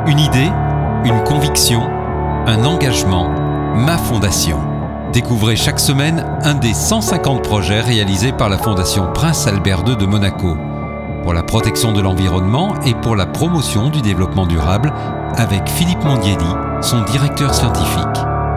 Une idée, une conviction, un engagement, ma fondation. Découvrez chaque semaine un des 150 projets réalisés par la Fondation Prince Albert II de Monaco pour la protection de l'environnement et pour la promotion du développement durable avec Philippe Mondielli, son directeur scientifique.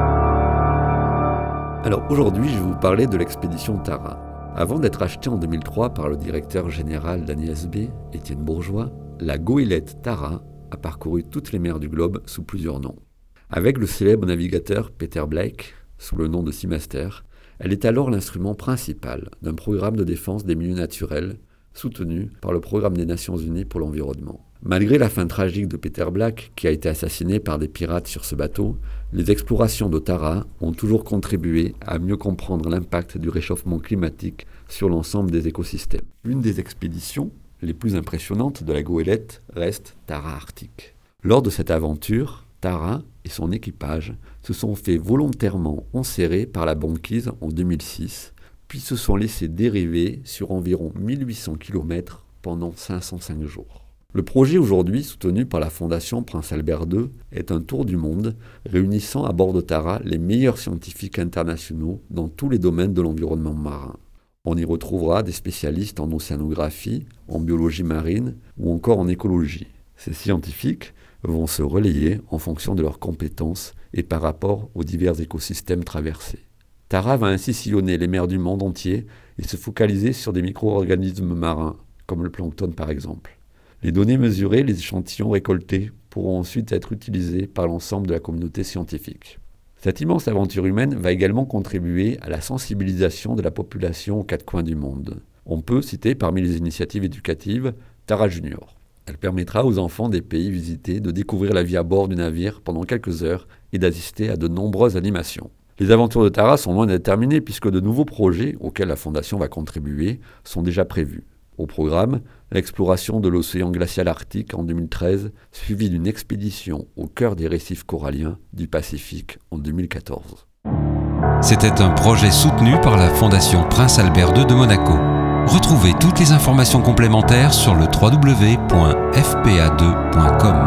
Alors aujourd'hui, je vais vous parler de l'expédition Tara. Avant d'être achetée en 2003 par le directeur général d'ANISB, Étienne Bourgeois, la goélette Tara a parcouru toutes les mers du globe sous plusieurs noms. Avec le célèbre navigateur Peter Blake, sous le nom de Seamaster, elle est alors l'instrument principal d'un programme de défense des milieux naturels soutenu par le Programme des Nations Unies pour l'environnement. Malgré la fin tragique de Peter Blake, qui a été assassiné par des pirates sur ce bateau, les explorations de Tara ont toujours contribué à mieux comprendre l'impact du réchauffement climatique sur l'ensemble des écosystèmes. L'une des expéditions les plus impressionnantes de la goélette reste Tara Arctique. Lors de cette aventure, Tara et son équipage se sont fait volontairement enserrer par la banquise en 2006, puis se sont laissés dériver sur environ 1800 km pendant 505 jours. Le projet aujourd'hui, soutenu par la Fondation Prince Albert II, est un tour du monde réunissant à bord de Tara les meilleurs scientifiques internationaux dans tous les domaines de l'environnement marin. On y retrouvera des spécialistes en océanographie, en biologie marine ou encore en écologie. Ces scientifiques vont se relayer en fonction de leurs compétences et par rapport aux divers écosystèmes traversés. Tara va ainsi sillonner les mers du monde entier et se focaliser sur des micro-organismes marins, comme le plancton par exemple. Les données mesurées, les échantillons récoltés pourront ensuite être utilisés par l'ensemble de la communauté scientifique. Cette immense aventure humaine va également contribuer à la sensibilisation de la population aux quatre coins du monde. On peut citer parmi les initiatives éducatives Tara Junior. Elle permettra aux enfants des pays visités de découvrir la vie à bord du navire pendant quelques heures et d'assister à de nombreuses animations. Les aventures de Tara sont loin d'être terminées puisque de nouveaux projets auxquels la Fondation va contribuer sont déjà prévus. Au programme, l'exploration de l'océan glacial arctique en 2013, suivie d'une expédition au cœur des récifs coralliens du Pacifique en 2014. C'était un projet soutenu par la Fondation Prince Albert II de Monaco. Retrouvez toutes les informations complémentaires sur le www.fpa2.com.